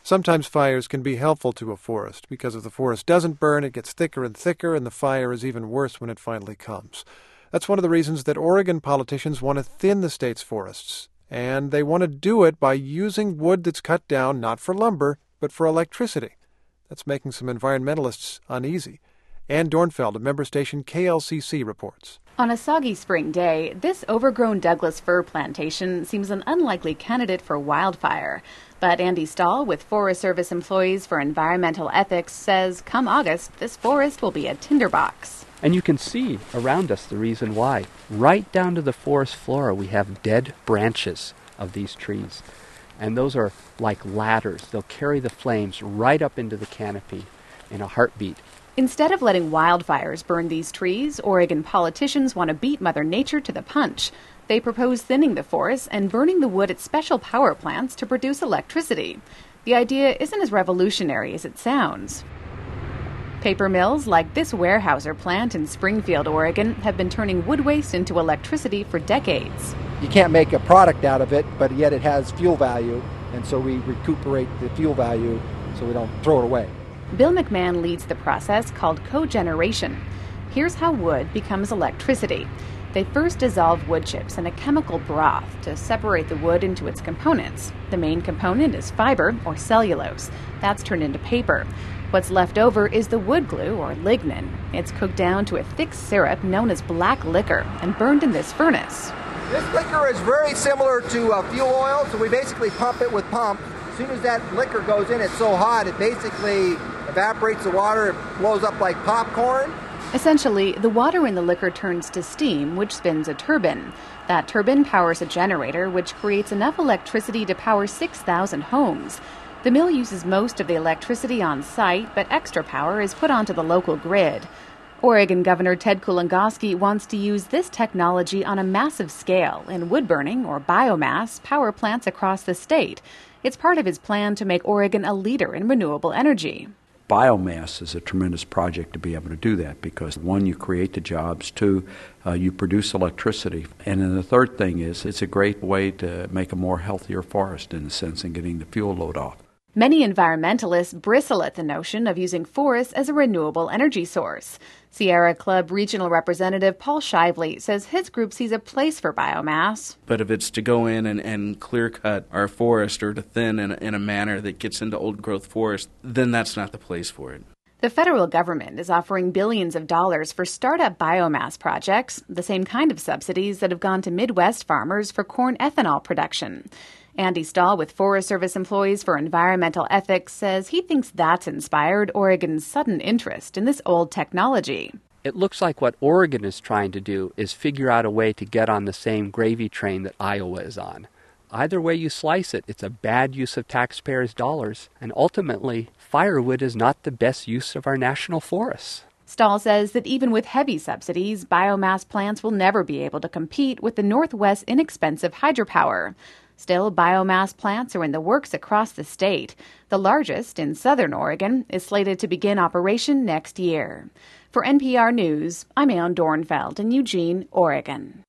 Sometimes fires can be helpful to a forest because if the forest doesn't burn, it gets thicker and thicker, and the fire is even worse when it finally comes. That's one of the reasons that Oregon politicians want to thin the state's forests, and they want to do it by using wood that's cut down not for lumber, but for electricity. That's making some environmentalists uneasy. Ann Dornfeld of member station KLCC reports. On a soggy spring day, this overgrown Douglas fir plantation seems an unlikely candidate for wildfire. But Andy Stahl, with Forest Service Employees for Environmental Ethics, says come August, this forest will be a tinderbox. And you can see around us the reason why. Right down to the forest floor, we have dead branches of these trees. And those are like ladders. They'll carry the flames right up into the canopy in a heartbeat. Instead of letting wildfires burn these trees, Oregon politicians want to beat Mother Nature to the punch. They propose thinning the forest and burning the wood at special power plants to produce electricity. The idea isn't as revolutionary as it sounds. Paper mills like this Weyerhaeuser plant in Springfield, Oregon, have been turning wood waste into electricity for decades. You can't make a product out of it, but yet it has fuel value, and so we recuperate the fuel value so we don't throw it away. Bill McMahon leads the process called cogeneration. Here's how wood becomes electricity. They first dissolve wood chips in a chemical broth to separate the wood into its components. The main component is fiber, or cellulose. That's turned into paper. What's left over is the wood glue, or lignin. It's cooked down to a thick syrup known as black liquor and burned in this furnace. This liquor is very similar to fuel oil, so we basically pump it with pump. As soon as that liquor goes in, it's so hot, it basically evaporates the water, it blows up like popcorn. Essentially, the water in the liquor turns to steam, which spins a turbine. That turbine powers a generator, which creates enough electricity to power 6,000 homes. The mill uses most of the electricity on site, but extra power is put onto the local grid. Oregon Governor Ted Kulongoski wants to use this technology on a massive scale in wood-burning, or biomass, power plants across the state. It's part of his plan to make Oregon a leader in renewable energy. Biomass is a tremendous project to be able to do that because, one, you create the jobs, two, you produce electricity. And then the third thing is it's a great way to make a more healthier forest in a sense and getting the fuel load off. Many environmentalists bristle at the notion of using forests as a renewable energy source. Sierra Club Regional Representative Paul Shively says his group sees a place for biomass. But if it's to go in and clear-cut our forest or to thin in a manner that gets into old-growth forest, then that's not the place for it. The federal government is offering billions of dollars for startup biomass projects, the same kind of subsidies that have gone to Midwest farmers for corn ethanol production. Andy Stahl with Forest Service Employees for Environmental Ethics says he thinks that's inspired Oregon's sudden interest in this old technology. It looks like what Oregon is trying to do is figure out a way to get on the same gravy train that Iowa is on. Either way you slice it, it's a bad use of taxpayers' dollars, and ultimately, firewood is not the best use of our national forests. Stahl says that even with heavy subsidies, biomass plants will never be able to compete with the Northwest's inexpensive hydropower. Still, biomass plants are in the works across the state. The largest, in southern Oregon, is slated to begin operation next year. For NPR News, I'm Ann Dornfeld in Eugene, Oregon.